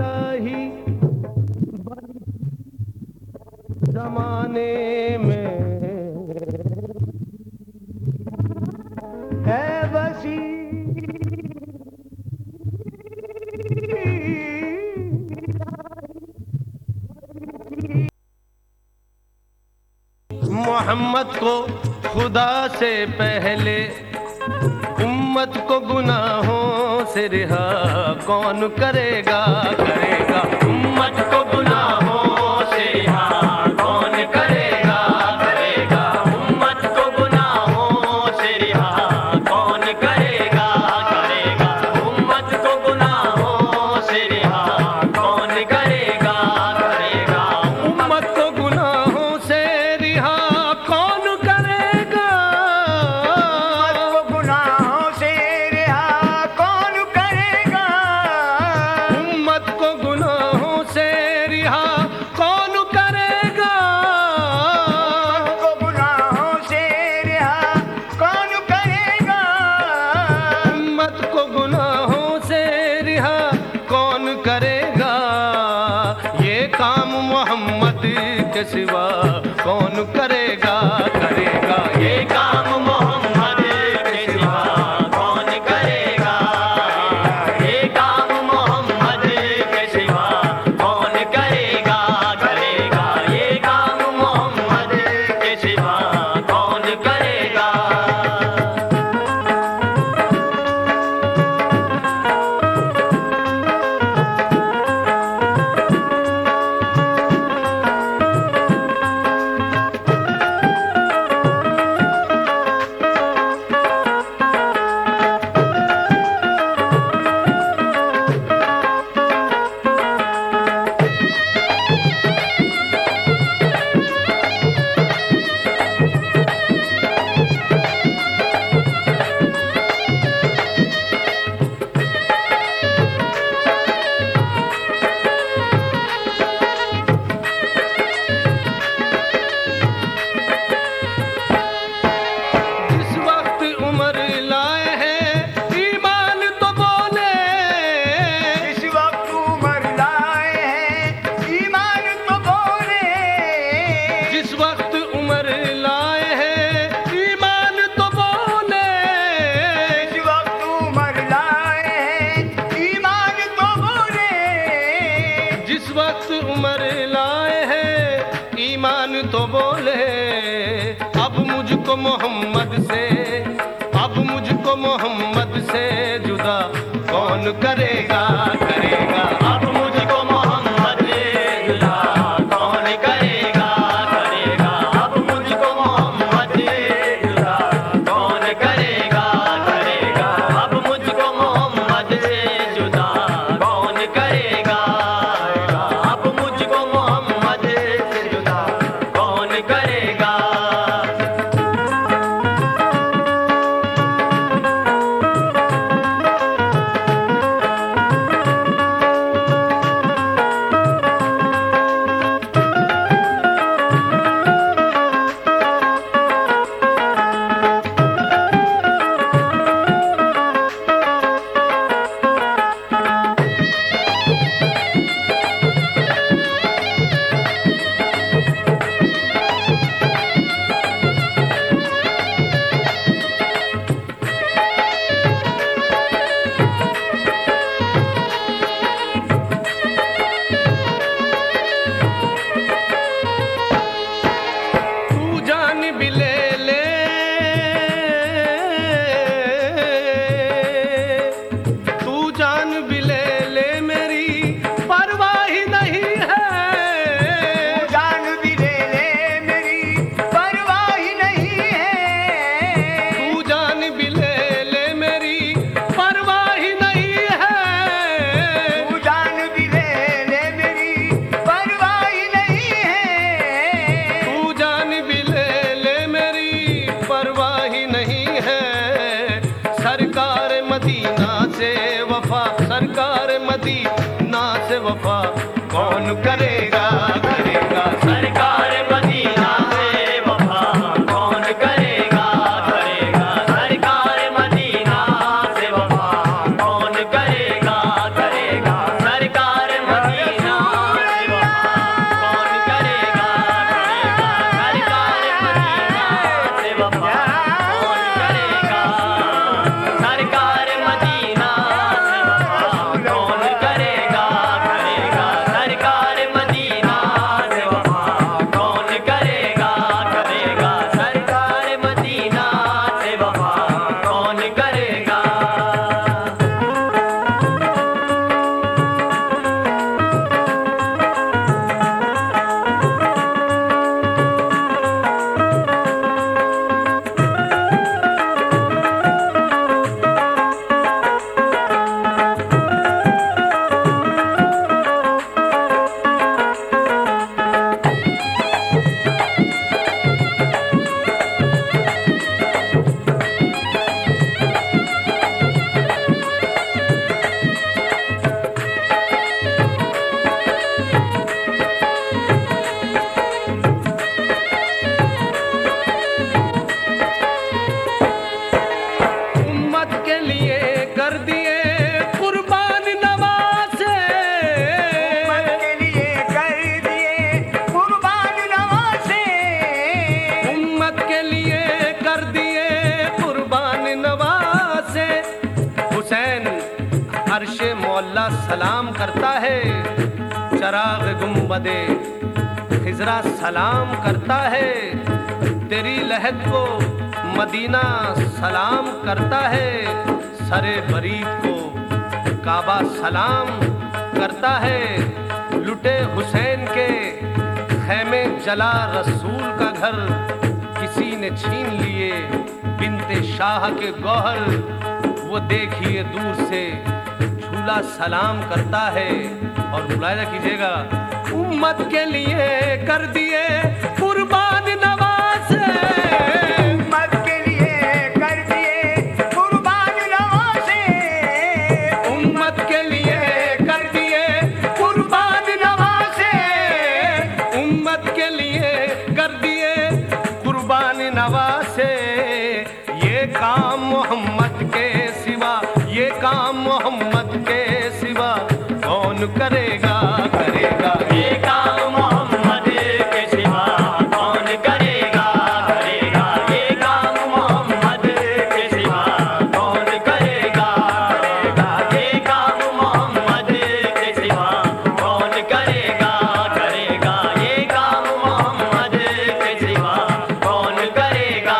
इलाही जमाने में है बसी मोहम्मद को खुदा से पहले उम्मत को गुनाहों से रिहा कौन करेगा करेगा उम्मत को गुनाहों से रिहा कौन करेगा करेगा उम्मत को गुनाहों से रिहा कौन करेगा करेगा उम्मत को गुनाहों से रिहा कौन करेगा करेगा उम्मत को गुनाहों से रिहा कौन करेगा उम्मत को गुनाहों से रिहा कौन करेगा उम्मत को गुनाहों से रिहा कौन करेगा ये काम मोहम्मद के सिवा कौन करेगा करेगा ये काम मोहम्मद के सिवा कौन करेगा ये काम मोहम्मद के सिवा कौन करेगा करेगा ये काम मोहम्मद के सिवा कौन करेगा तो बोले अब मुझको मोहम्मद से जुदा कौन करेगा करेगा अब मुझको मोहम्मद से जुदा कौन करेगा करेगा अब मुझको मोहम्मद से जुदा कौन करेगा करेगा अब मुझको मोहम्मद से जुदा कौन करेगा अब मुझको मोहम्मद से जुदा कौन करेगा मदीना से वफा कौन करेगा करेगा सरकार मदीना से वफा कौन करेगा करेगा सरकार मदीना से वफा कौन करेगा करेगा सरकार अर्शे मौला सलाम करता है, चराग गुंबदे खिजरा सलाम करता है, तेरी लहद को मदीना सलाम करता है, सरे बरीद को काबा सलाम करता है। लुटे हुसैन के खैमे जला रसूल का घर, किसी ने छीन लिए बिनते शाह के गौहर, वो देखिए दूर से झूला सलाम करता है। और मुलाहिजा कीजिएगा, उम्मत के लिए कर दिए कुर्बान नवाज़े, उम्मत के लिए कर दिए कुर्बान नवाज़े, उम्मत के लिए कर दिए कुर्बान नवाज़े, उम्मत के लिए कर दिए कुर्बान नवाज़े। ये काम मोहम्मद के सिवा, ये काम मोहम्मद के सिवा कौन करेगा, करेगा ये काम मोहम्मद के सिवा कौन करेगा, करेगा ये काम मोहम्मद के सिवा कौन करेगा, करेगा ये काम मोहम्मद के सिवा कौन करेगा, करेगा ये काम मोहम्मद के सिवा कौन करेगा।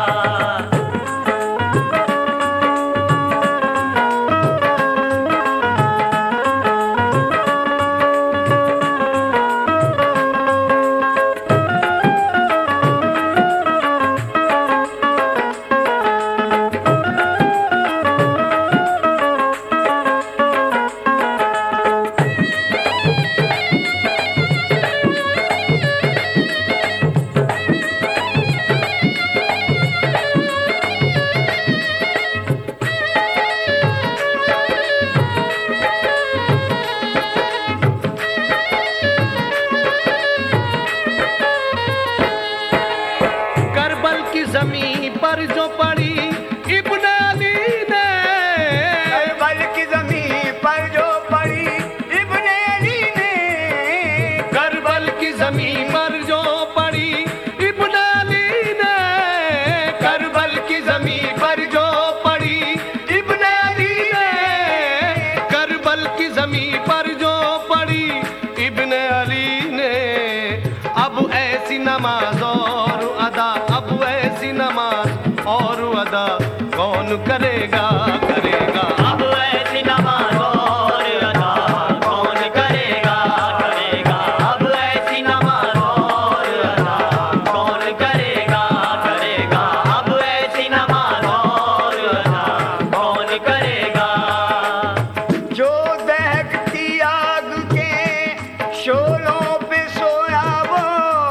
करबल की जमीन पर जो पड़ी इब्ने अली ने, करबल की जमीन पर जो पड़ी इब्ने अली ने, करबल की जमीन पर जो पड़ी इब्ने अली ने, करबल की जमीन पर जो पड़ी इब्ने अली ने, करबल की जमीन पर जो पड़ी इब्ने अली ने। अब ऐसी नमाज और अदा, अब ऐसी नमाज और अदा कौन करेगा, करेगा अब ऐसी नमाज और अदा कौन करेगा, करेगा अब ऐसी नमाज और अदा कौन करेगा, करेगा अब ऐसी नमाज और अदा कौन करेगा। जो दहकती आग के शोलों पे सोया वो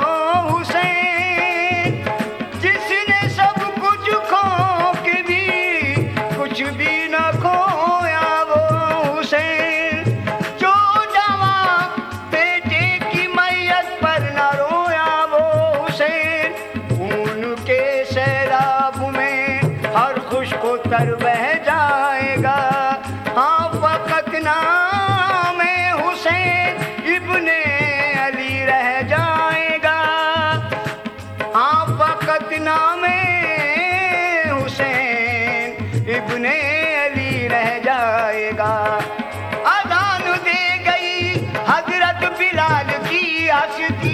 हुसैन, जिसने सब कुछ खो के भी कुछ भी न खोया वो हुसैन, जो जवां बेटे की मैयत पर न रोया वो हुसैन, उनके सैलाब में हर खुश को तर बह जाएगा। हाँ फकत नाम हुसैन इब्ने अली रह जाएगा, हाँ फकत नाम हुसैन इब्ने अली रह जाएगा। अजान दे गई हजरत बिलाल की हस्ती,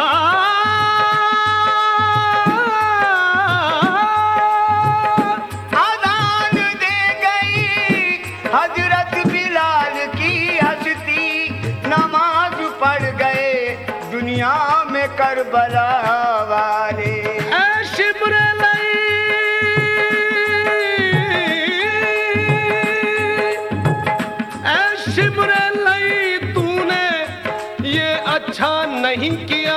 अजान दे गई हजरत बिलाल की हस्ती, नमाज पढ़ गए दुनिया में करबला वाले। ऐ शिब्र लई, ऐ शिब्र लई तूने ये अच्छा नहीं किया,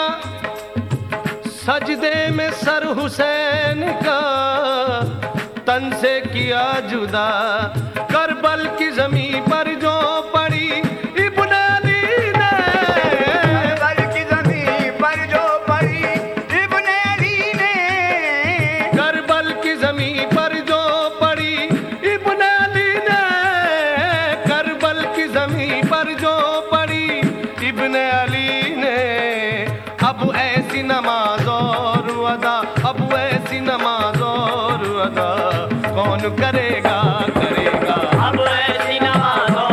सजदे में सर हुसैन का तन से किया जुदा। करबल की जमीन पर जो पड़ी इब्ने अली ने, करबल की जमीन पर जो पड़ी इब्ने अली ने, करबल की जमीन पर जो पड़ी इब्ने अली ने, करबल की जमीन पर जो पड़ी इब्ने अली ने। अब ऐसी नमाज और अदा, अब ऐसी नमाज और अदा कौन करेगा, करेगा अब ऐसी नमाज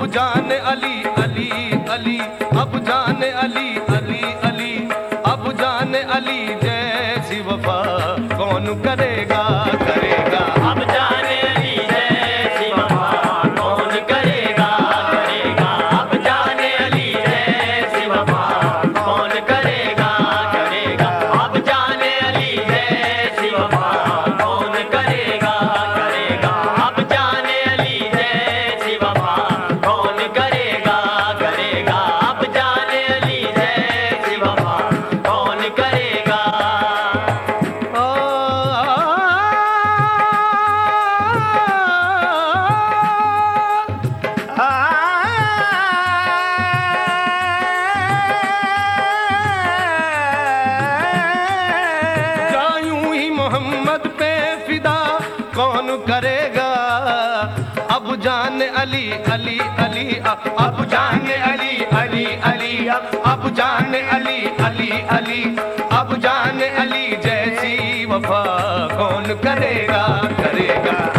जाने अली अली अली, अब जाने अली अली अली, अब जाने अली जैसी वफा कौन करेगा करेगा। अब जाने अली जैसी वफा कौन करेगा करेगा। अब जाने अली जैसी वफा कौन करेगा करेगा। अब जाने अली जैसी वफा कौन करेगा करेगा। अब जाने अली जैसी वफा कौन करेगा करेगा। अब जाने अली जैसी वफा कौन करेगा। जायूं ही मोहम्मद पे फिदा कौन करेगा। अब जाने अली अली अली, अब जाने अली अली अली, अब जाने अली अली अली, अब जाने अली जैसी वफा कौन करेगा करेगा।